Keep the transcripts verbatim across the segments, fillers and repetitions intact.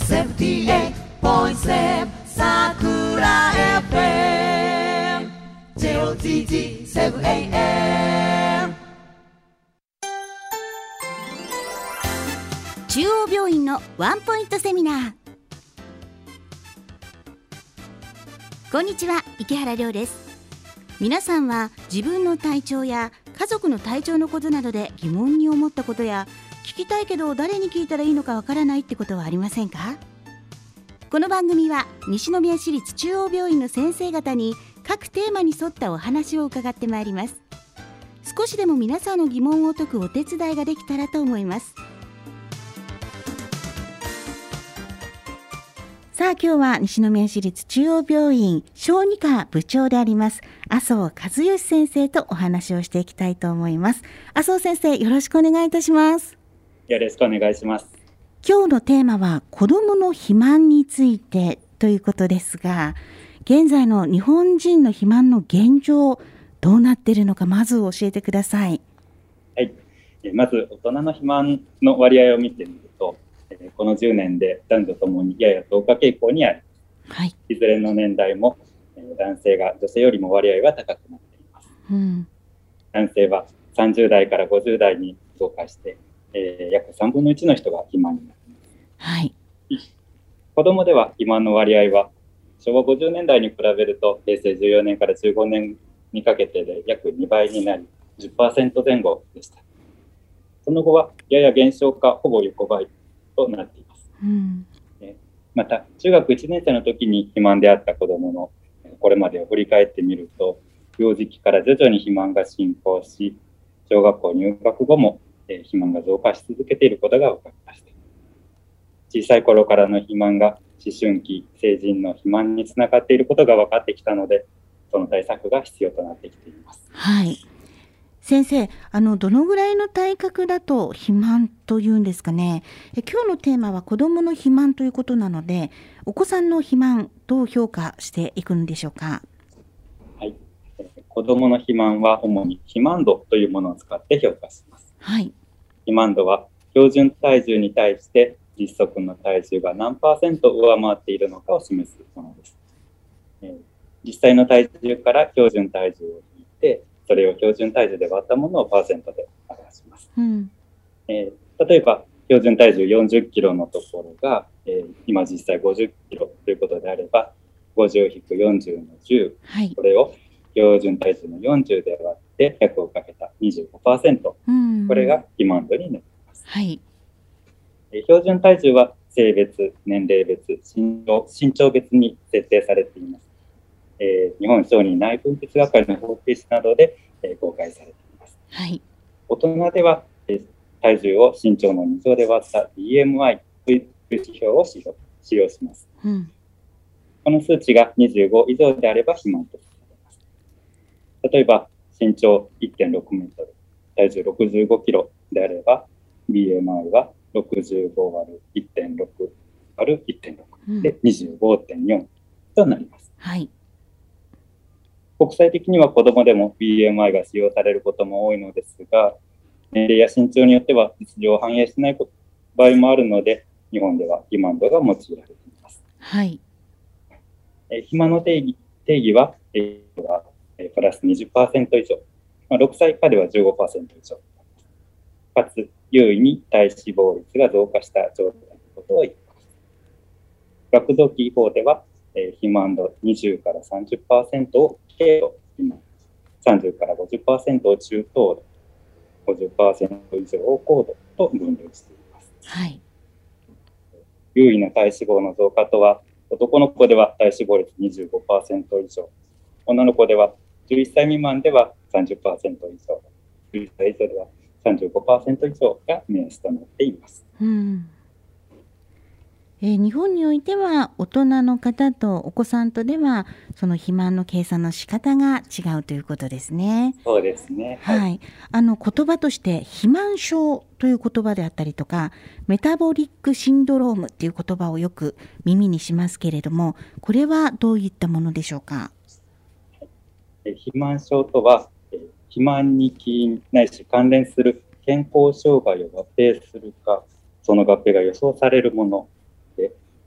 セブンティーエイトポイントセブン 桜 エフエム ジェイオーティーティーセブンエーエム中央病院のワンポイントセミナー。こんにちは、池原亮です。皆さんは自分の体調や家族の体調のことなどで疑問に思ったことや、聞きたいけど誰に聞いたらいいのかわからないってことはありませんか？この番組は西宮市立中央病院の先生方に各テーマに沿ったお話を伺ってまいります。少しでも皆さんの疑問を解くお手伝いができたらと思います。さあ、今日は西宮市立中央病院小児科部長であります麻生和義先生とお話をしていきたいと思います。麻生先生、よろしくお願いいたします。 よろしくお願いします。 今日のテーマは子どもの肥満についてということですが、現在の日本人の肥満の現状、どうなっているのか、まず教えてください。 はい、まず大人の肥満の割合を見てみると、このじゅうねんで男女ともにやや増加傾向にあり、はい、いずれの年代も男性が女性よりも割合は高くなっています。うん、男性はさんじゅう代からごじゅう代に増加して、えー、約さんぶんのいちの人が肥満になっています。はい、子どもでは肥満の割合はしょうわごじゅうねんだいに比べるとへいせいじゅうよねんからじゅうごねんにかけてで約にばいになり じゅっパーセント 前後でした。その後はやや減少かほぼ横ばいとなっています。うん、また中学いちねん生の時に肥満であった子どものこれまでを振り返ってみると、幼児期から徐々に肥満が進行し、小学校入学後も肥満が増加し続けていることが分かりました。小さい頃からの肥満が思春期、成人の肥満につながっていることが分かってきたので、その対策が必要となってきています。 はい、先生、あのどのぐらいの体格だと肥満というんですかね。え今日のテーマは子どもの肥満ということなので、お子さんの肥満どう評価していくんでしょうか。 はい、子どもの肥満は主に肥満度というものを使って評価します。はい、肥満度は標準体重に対して実測の体重が何パーセント上回っているのかを示すものです。えー、実際の体重から標準体重を引いて、それを標準体重で割ったものをパーセントで表します。うん、えー、例えば標準体重よんじゅっキロのところが、えー、今実際ごじゅっキロということであれば、ごじゅう引くよんじゅうのじゅう、はい、これを標準体重のよんじゅうで割ってひゃくをかけた にじゅうごパーセント、うん、これが肥満度になります。はい、えー、標準体重は性別、年齢別、身長、身長別に設定されています。えー、日本小児内分泌学会のホームページなどで、えー、公開されています。はい、大人では、えー、体重を身長のに乗で割った ビーエムアイ という指標を使用、使用します。うん、この数値がにじゅうご以上であれば肥満とされます。例えば身長 いってんろくメートル、体重ろくじゅうごキロであれば ビーエムアイ はろくじゅうご割る いってんろく 割る いってんろく、うん、で にじゅうごてんよん となります。はい、国際的には子どもでも ビーエムアイ が使用されることも多いのですが、年齢や身長によっては実情を反映しない場合もあるので、日本では肥満度が用いられています。はい、え肥満の定義、定義は、えー、がプラス にじゅっパーセント 以上、まあ、ろくさい以下では じゅうごパーセント 以上、かつ優位に体脂肪率が増加した状態のことを言います。学童期以降では、えー、肥満度にじゅうから さんじゅっパーセント を軽度肥満、さんじゅうから ごじゅっパーセント を中等度、ごじゅっパーセント 以上を高度と分類しています。はい、優位な体脂肪の増加とは、男の子では体脂肪率 にじゅうごパーセント 以上、女の子ではじゅういっさい未満では さんじゅっパーセント 以上、じゅういっさい以上では さんじゅうごパーセント 以上が目安となっています。うん、 えー、日本においては大人の方とお子さんとではその肥満の計算の仕方が違うということですね。 そうですね。 はい。はい、あの言葉として肥満症という言葉であったりとか、メタボリックシンドロームっていう言葉をよく耳にしますけれども、これはどういったものでしょうか。 肥満症とは、肥満に起因ないし関連する健康障害を合併するか、その合併が予想されるもので、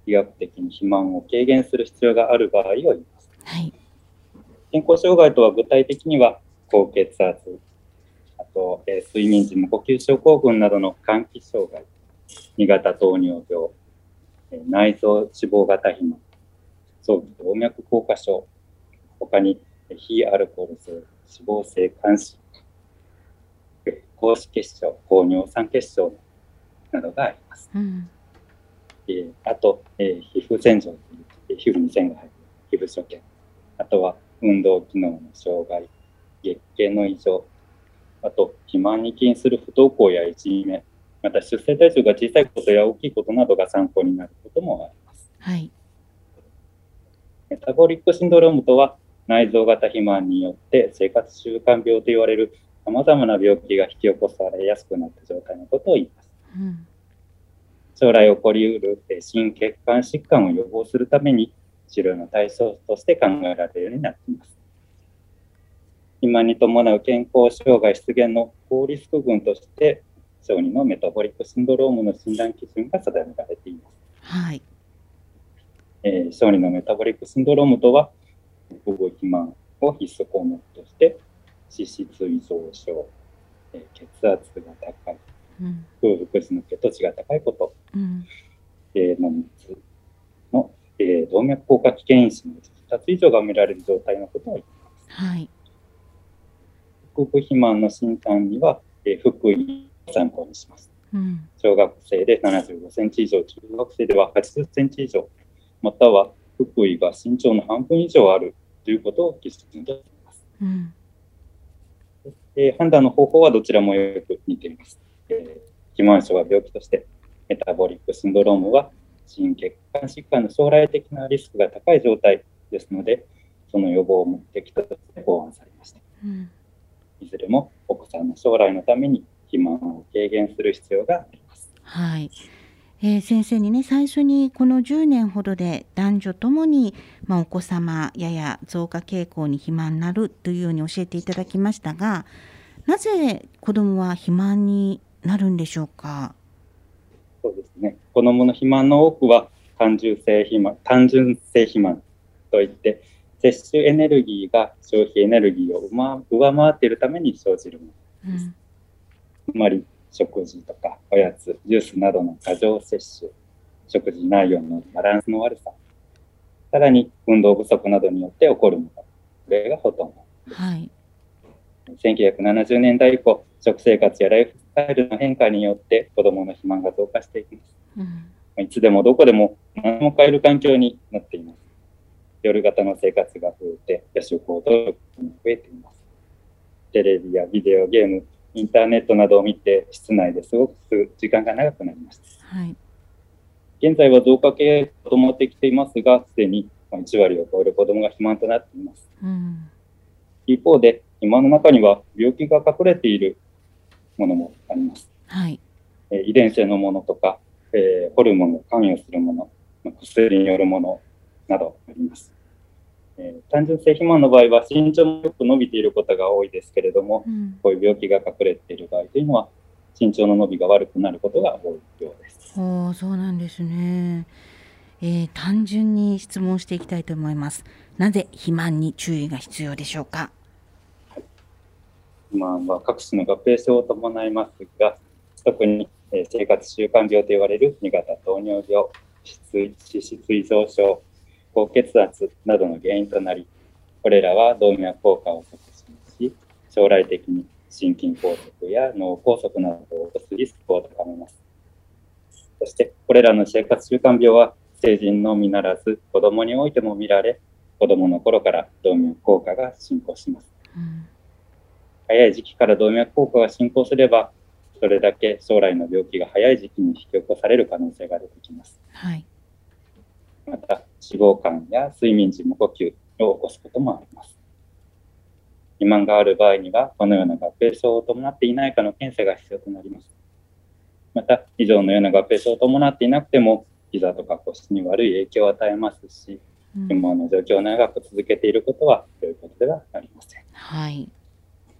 医学的に肥満を軽減する必要がある場合を言います。 はい、 健康障害とは具体的には高血圧、あと、えー、睡眠時無呼吸症候群などの換気障害、に型糖尿病、えー、内臓脂肪型肥満、早期動脈硬化症、他に非アルコール性脂肪性肝疾患、高脂血症、高尿酸血症などがあります。うん、えー、あと、えー、皮膚洗浄という皮膚に線が入る皮膚所見、あとは運動機能の障害、月経の異常、あと肥満に起因する不登校やいじめ、また出生体重が小さいことや大きいことなどが参考になることもあります。 はい、 メタボリックシンドロームとは内臓型肥満によって生活習慣病と言われるさまざまな病気が引き起こされやすくなった状態のことを言います。うん、将来起こりうる心血管疾患を予防するために治療の対象として考えられるようになっています。肥満に伴う健康障害出現の高リスク群として小児のメタボリックシンドロームの診断基準が定められています。 はい、 えー、小児のメタボリックシンドロームとは腹部肥満を必須項目として脂質異常症、えー、血圧が高い、うん、空腹時の血糖値が高いこと、うん、えー、のみっつの、えー、動脈硬化危険因子のふたつ以上が見られる状態のことを言います。はい、腹部肥満の診断には、えー、腹囲を参考にします。うん、小学生でななじゅうごセンチ以上、中学生でははちじゅっセンチ以上、または腹囲が身長の半分以上あるということを基準としています。うん、えー、判断の方法はどちらもよく似ています。えー、肥満症は病気として、メタボリックシンドロームは心血管疾患の将来的なリスクが高い状態ですので、その予防を目的として考案されました。うん、いずれもお子さんの将来のために肥満を軽減する必要があります。 はい、えー、先生にね、最初にこのじゅうねんほどで男女ともに、まあ、お子様やや増加傾向に肥満になるというように教えていただきましたが、なぜ子どもは肥満になるんでしょうか。 そうですね、子どもの肥満の多くは単純性肥満、単純性肥満といって摂取エネルギーが消費エネルギーを上回っているために生じるものです。うん、つまり食事とかおやつ、ジュースなどの過剰摂取、食事内容のバランスの悪さ、さらに運動不足などによって起こるもの、これがほとんどです。はい、せんきゅうひゃくななじゅうねんだい以降、食生活やライフスタイルの変化によって子どもの肥満が増加していきます。うん、いつでもどこでも何も変える環境になっています。夜型の生活が増えて夜食をとることも増えています。テレビやビデオゲーム、インターネットなどを見て室内で過ごす時間が長くなりました。はい、現在は増加傾向と伴ってきていますが、すでにいちわりを超える子どもが肥満となっています。うん、一方で肥満の中には病気が隠れているものもあります。はい、えー、遺伝性のものとか、えー、ホルモンが関与するもの、薬によるものなどあります。えー、単純性肥満の場合は身長もよく伸びていることが多いですけれども、うん、こういう病気が隠れている場合というのは身長の伸びが悪くなることが多いようです。 おー、そうなんですね。えー、単純に質問していきたいと思います。なぜ肥満に注意が必要でしょうか。 はい、肥満は各種の合併症を伴いますが、特に、えー、生活習慣病と言われるに型糖尿病、脂質異常症、高血圧などの原因となり、これらは動脈硬化を促進し、将来的に心筋梗塞や脳梗塞などを起こすリスクを高めます。そして、これらの生活習慣病は成人のみならず子どもにおいても見られ、子どもの頃から動脈硬化が進行します。うん、早い時期から動脈硬化が進行すれば、それだけ将来の病気が早い時期に引き起こされる可能性が出てきます。はい、また、脂肪肝や睡眠時無呼吸を起こすこともあります。肥満がある場合には、このような合併症を伴っていないかの検査が必要となります。また、以上のような合併症を伴っていなくても、膝とか腰に悪い影響を与えますし、肥満の状況を長く続けていることは良いことではありません。はい、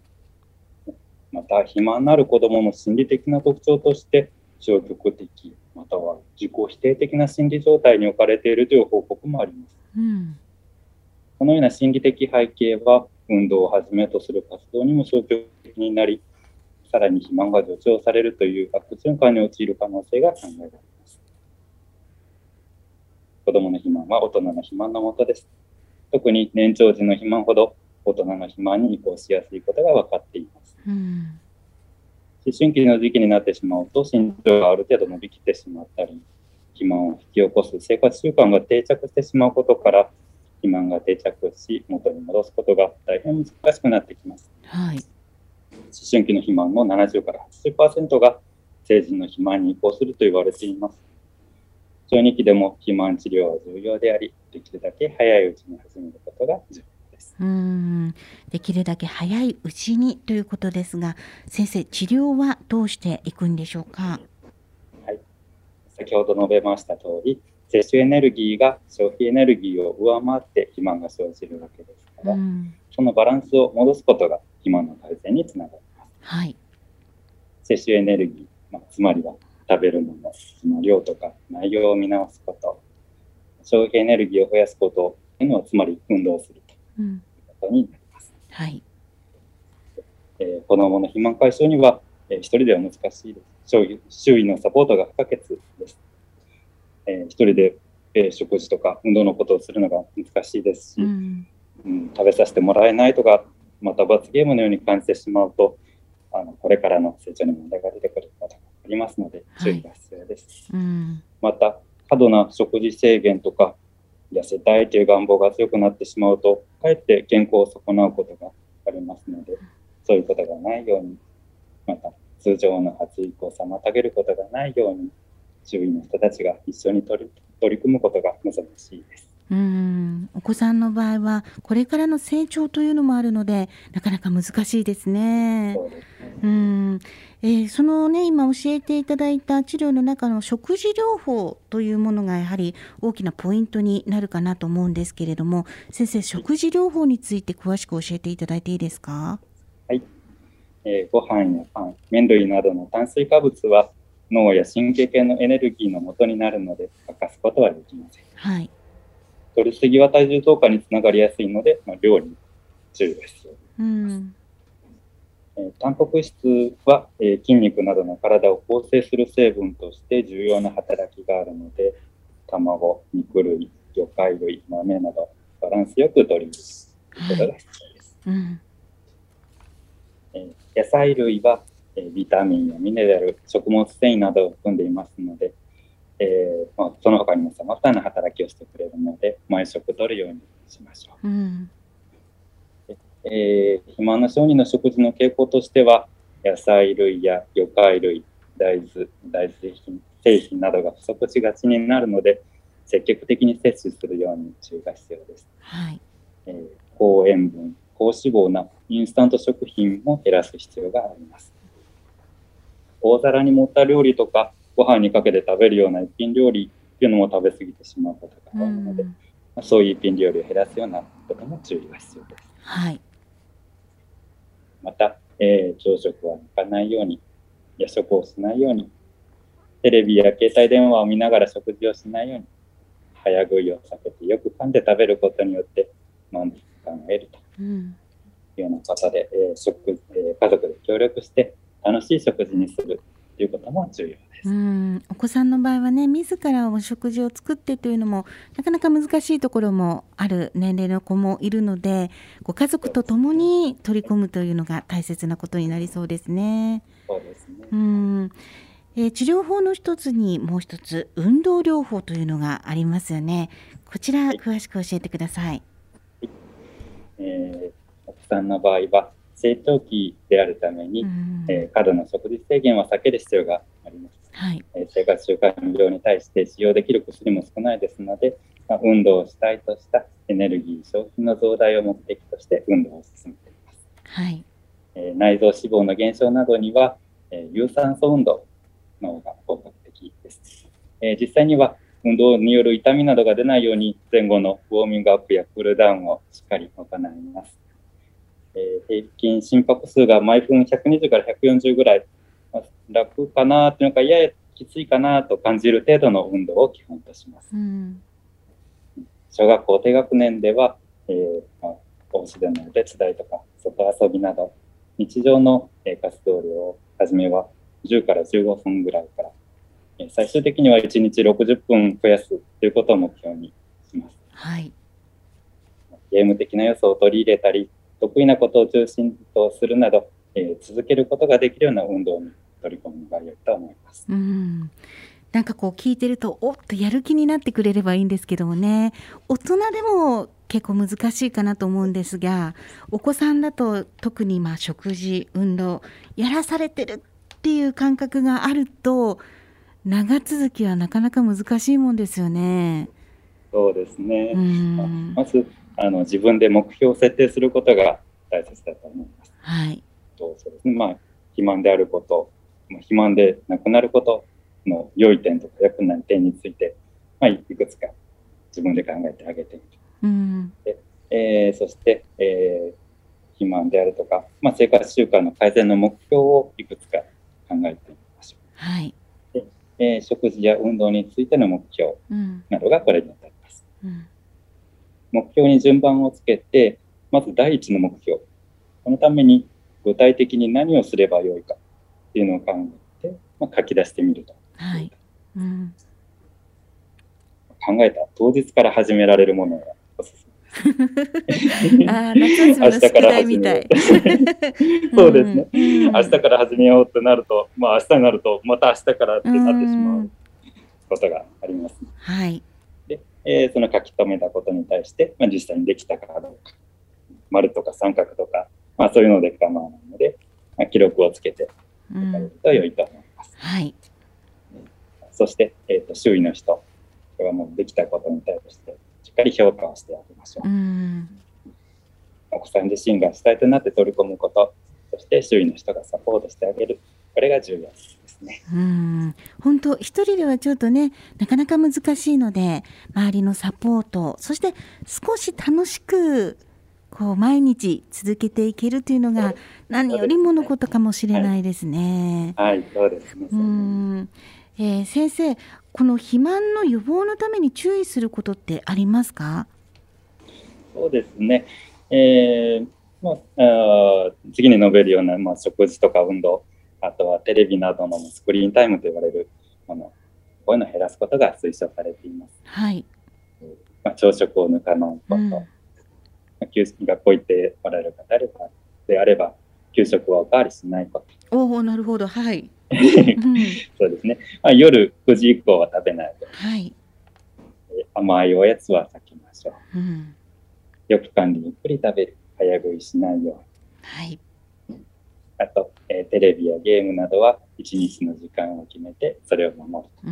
また、肥満のある子どもの心理的な特徴として、消極的、 または自己否定的な心理状態に置かれているという報告もあります。 うん、 このような心理的背景は運動をはじめとする活動にも消極的になり、さらに肥満が助長されるという悪循環に陥る可能性が考えられます。子どもの肥満は大人の肥満のもとです。特に年長時の肥満ほど大人の肥満に移行しやすいことが分かっています。 うん、 思春期の時期になってしまうと身長がある程度伸びきってしまったり、肥満を引き起こす生活習慣が定着してしまうことから肥満が定着し元に戻すことが大変難しくなってきます。 はい、 思春期の肥満のななじゅうからはちじゅっパーセントが成人の肥満に移行すると言われています。小児期でも肥満治療は重要であり、できるだけ早いうちに始めることが重要です。 うーん、できるだけ早いうちにということですが、先生、治療はどうしていくんでしょうか。 はい、先ほど述べました通り、摂取エネルギーが消費エネルギーを上回って肥満が生じるわけですから、うん、そのバランスを戻すことが肥満の改善につながります。 はい、 摂取エネルギー、まあ、つまりは食べるもの、その量とか内容を見直すこと、消費エネルギーを増やすことというのはつまり運動するということになります。 うん、はい、 えー、子どもの肥満解消には、えー、一人では難しいです。周囲のサポートが不可欠です。えー、一人で、えー、食事とか運動のことをするのが難しいですし、うんうん、食べさせてもらえないとか、また罰ゲームのように感じてしまうと、あのこれからの成長に問題が出てくることがありますので注意が必要です。はい、うん、また過度な食事制限とか痩せたいという願望が強くなってしまうとかえって健康を損なうことがありますので、そういうことがないように、また通常の発育を妨げることがないように周囲の人たちが一緒に取り、取り組むことが望ましいです。 うーん、お子さんの場合はこれからの成長というのもあるのでなかなか難しいですね。 そうですね。 うーん、えー、そのね今教えていただいた治療の中の食事療法というものがやはり大きなポイントになるかなと思うんですけれども、先生、食事療法について詳しく教えていただいていいですか。 はい、えー、ご飯やパン、麺類などの炭水化物は脳や神経系のエネルギーの元になるので欠かすことはできません。 はい、 摂りすぎは体重増加につながりやすいので、まあ、量に注意が必要です。うん、えー、タンパク質は、えー、筋肉などの体を構成する成分として重要な働きがあるので、卵、肉類、魚介類、豆などバランスよく摂り入れることが必要です。はい、うん、えー、野菜類は、えー、ビタミンやミネラル、食物繊維などを含んでいますので、えーまあ、その他にもさまざまな働きをしてくれるので毎食摂るようにしましょう。うん、えー、肥満の小児の食事の傾向としては野菜類や魚介類、大豆、大豆製品、製品などが不足しがちになるので積極的に摂取するように注意が必要です。 はい、 えー、高塩分、高脂肪なインスタント食品も減らす必要があります。大皿に盛った料理とかご飯にかけて食べるような一品料理っていうのも食べ過ぎてしまうことが多いので、うん、まあ、そういう一品料理を減らすようなことも注意が必要です。 はい、 また、えー、朝食は抜かないように、夜食をしないように、テレビや携帯電話を見ながら食事をしないように、早食いを避けてよく噛んで食べることによって満足感を得るというようなことで、うん、えー食えー、家族で協力して楽しい食事にするということも重要です。 うん、お子さんの場合はね、自らお食事を作ってというのもなかなか難しいところもある年齢の子もいるので、ご家族と共に取り込むというのが大切なことになりそうですね。 そうですね。 うん、えー、治療法の一つにもう一つ運動療法というのがありますよね。こちら、はい、詳しく教えてください。はい、 えー、お子さんの場合は成長期であるために、えー、過度な食事制限は避ける必要があります。はい、えー、生活習慣病に対して使用できる薬も少ないですので、まあ、運動をしたいとしたエネルギー消費の増大を目的として運動を進めています。はい、えー、内臓脂肪の減少などには、えー、有酸素運動の方が効果的です。えー、実際には運動による痛みなどが出ないように前後のウォーミングアップやクールダウンをしっかり行います。えー、平均心拍数が毎分ひゃくにじゅうからひゃくよんじゅうぐらい、まあ、楽かなというのかややちきついかなと感じる程度の運動を基本とします。うん、小学校低学年では、えーまあ、お家でのお手伝いとか外遊びなど日常の、えー、活動量をはじめはじゅうからじゅうごふんぐらいから、えー、最終的にはいちにちろくじゅっぷん増やすということを目標にします。はい、ゲーム的な要素を取り入れたり得意なことを中心とするなど、えー、続けることができるような運動に取り込むのが良いと思います。 うん、なんかこう聞いてるとおっとやる気になってくれればいいんですけどもね、大人でも結構難しいかなと思うんですが、お子さんだと特にまあ食事運動やらされてるっていう感覚があると長続きはなかなか難しいもんですよね。 そうですね、うん、まずあの自分で目標を設定することが大切だと思います。はい、そうですね、まあ、肥満であること、肥満でなくなることの良い点とか良くない点について、まあ、いくつか自分で考えてあげてみる。うん、でえー、そして、えー、肥満であるとか、まあ、生活習慣の改善の目標をいくつか考えてみましょう。はい、でえー、食事や運動についての目標などがこれになります。うんうん、目標に順番をつけて、まず第一の目標、このために具体的に何をすればよいかっていうのを考えて、まあ、書き出してみると。はい、うん、考えた当日から始められるものがおすすめあ、夏休みの宿題みたいそうですね、うん、明日から始めようとなると、まあ、明日になるとまた明日からってなってしまうことがあります、ね。はい、で、えー、その書き留めたことに対して、まあ、実際にできたかどうか、丸とか三角とか、まあ、そういうので構わないので、まあ、記録をつけておかれると良いと思います。うん、はい、そして、えーと、周囲の人がもうできたことに対してしっかり評価をしてあげましょう。うん、お子さん自身が主体となって取り込むこと、そして周囲の人がサポートしてあげる、これが重要ですね。 うん、本当一人ではちょっとねなかなか難しいので、周りのサポート、そして少し楽しくこう毎日続けていけるというのが何よりものことかもしれないですね。 はい、はい、そうですね。うん、 えー、先生、この肥満の予防のために注意することってありますか？ そうですね、えーまあ、あ次に述べるような、まあ、食事とか運動、あとはテレビなどのスクリーンタイムと言われるもの、こういうのを減らすことが推奨されています。はい、まあ、朝食を抜かないこと、うん、学校行っておられる方であれば給食はおかわりしないこと。 おお、なるほど、はい。 そうですね、まあ、夜くじ以降は食べないと、はい、甘いおやつは避けましょう、うん、よく管理ゆっくり食べる、早食いしないように、はい、あと、えー、テレビやゲームなどはいちにちの時間を決めてそれを守る、うん、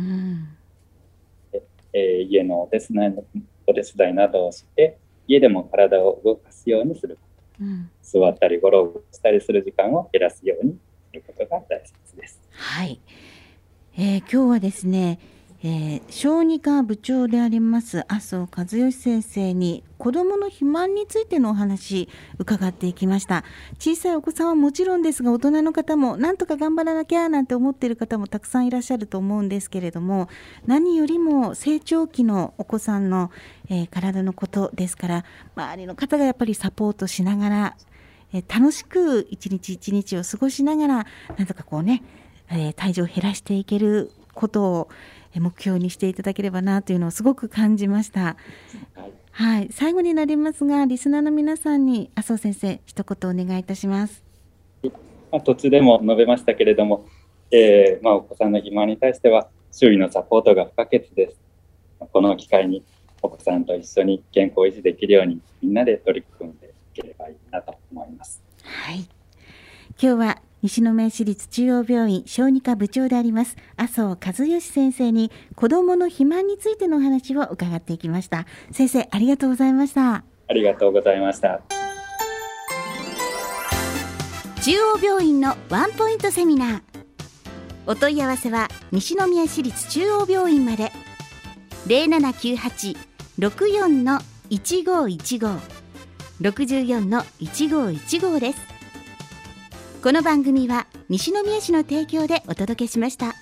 でえー、家のお手伝い、お手伝いなどをして家でも体を動かすようにすること、うん、座ったりゴロゴロしたりする時間を減らすようにすることが大切です。 はい、えー、今日はですね、えー、小児科部長であります麻生和義先生に子どもの肥満についてのお話伺っていきました。小さいお子さんはもちろんですが、大人の方もなんとか頑張らなきゃなんて思っている方もたくさんいらっしゃると思うんですけれども、何よりも成長期のお子さんの、えー、体のことですから、周りの方がやっぱりサポートしながら、えー、楽しく一日一日を過ごしながら、なんとかこうね、えー、体重を減らしていけることを目標にしていただければなというのをすごく感じました。はい、はい、最後になりますが、リスナーの皆さんに麻生先生一言お願いいたします。 まあ、途中でも述べましたけれども、えーまあ、お子さんの肥満に対しては周囲のサポートが不可欠です。この機会にお子さんと一緒に健康を維持できるようにみんなで取り組んでいければいいなと思います。 はい、今日は西宮市立中央病院小児科部長であります麻生和義先生に子どもの肥満についてのお話を伺っていきました。先生、ありがとうございました。 ありがとうございました。 中央病院のワンポイントセミナー、お問い合わせは西宮市立中央病院まで。 ゼロななきゅうはち ろくよん いちごいちご ろくよん いちごいちごです。この番組は西宮市の提供でお届けしました。